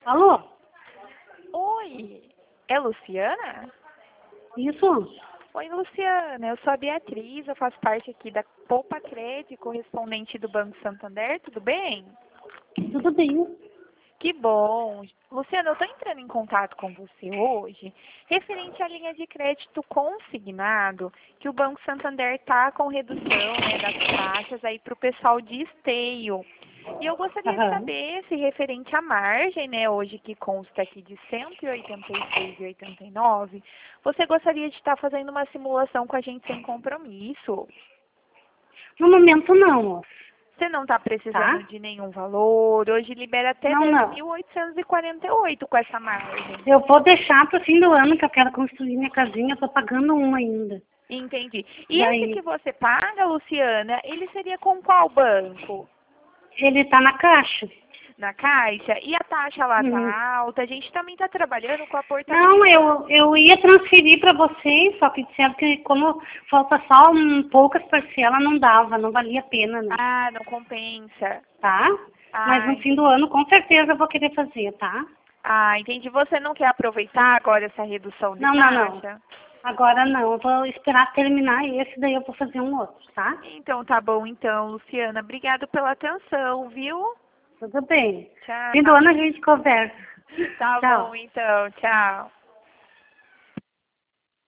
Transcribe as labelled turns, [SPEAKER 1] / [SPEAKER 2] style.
[SPEAKER 1] Alô?
[SPEAKER 2] Oi, é Luciana?
[SPEAKER 1] Isso?
[SPEAKER 2] Oi, Luciana, eu sou a Beatriz, eu faço parte aqui da Poupa Crédito, correspondente do Banco Santander, tudo bem?
[SPEAKER 1] Tudo bem.
[SPEAKER 2] Que bom. Luciana, eu estou entrando em contato com você hoje, referente à linha de crédito consignado, que o Banco Santander está com redução, né, das taxas aí para o pessoal de esteio. E eu gostaria de
[SPEAKER 1] Aham.
[SPEAKER 2] saber se referente à margem, né, hoje que consta aqui de 186,89, você gostaria de estar fazendo uma simulação com a gente sem compromisso?
[SPEAKER 1] No momento não, moço.
[SPEAKER 2] Você não está precisando
[SPEAKER 1] Tá?
[SPEAKER 2] de nenhum valor, hoje libera até
[SPEAKER 1] Não, não.
[SPEAKER 2] 10.848 com essa margem.
[SPEAKER 1] Eu vou deixar pro fim do ano que eu quero construir minha casinha. Eu tô pagando uma ainda.
[SPEAKER 2] Entendi. E esse
[SPEAKER 1] Daí,
[SPEAKER 2] que você paga, Luciana, ele seria com qual banco?
[SPEAKER 1] ele tá na caixa.
[SPEAKER 2] Na Caixa? E a taxa lá
[SPEAKER 1] Uhum.
[SPEAKER 2] tá alta? A gente também está trabalhando com a
[SPEAKER 1] Não,
[SPEAKER 2] portabilidade.
[SPEAKER 1] eu ia transferir para vocês, só que disseram que como falta só poucas parcelas, não dava, não valia a pena, não.
[SPEAKER 2] Ah, não compensa.
[SPEAKER 1] Tá? Mas
[SPEAKER 2] Ah,
[SPEAKER 1] no fim do
[SPEAKER 2] entendi.
[SPEAKER 1] ano, com certeza, eu vou querer fazer, tá?
[SPEAKER 2] Ah, entendi. Você não quer aproveitar agora essa redução de
[SPEAKER 1] Não, não, não.
[SPEAKER 2] taxa?
[SPEAKER 1] Agora não. Eu vou esperar terminar esse, daí eu vou fazer um outro, tá?
[SPEAKER 2] Então tá bom então, Luciana. Obrigado pela atenção, viu?
[SPEAKER 1] Tudo bem. Fim do
[SPEAKER 2] Tchau.
[SPEAKER 1] ano a gente conversa.
[SPEAKER 2] Tá bom
[SPEAKER 1] Tchau.
[SPEAKER 2] então, tchau.